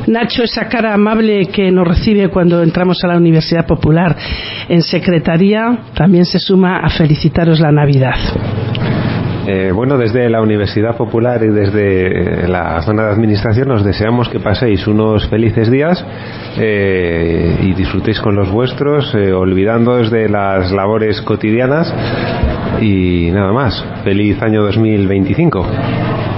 Nacho, esa cara amable que nos recibe cuando entramos a la Universidad Popular en secretaría, también se suma a felicitaros la Navidad. Bueno, desde la Universidad Popular y desde la zona de administración os deseamos que paséis unos felices días y disfrutéis con los vuestros, olvidándoos de las labores cotidianas y nada más. Feliz año 2025.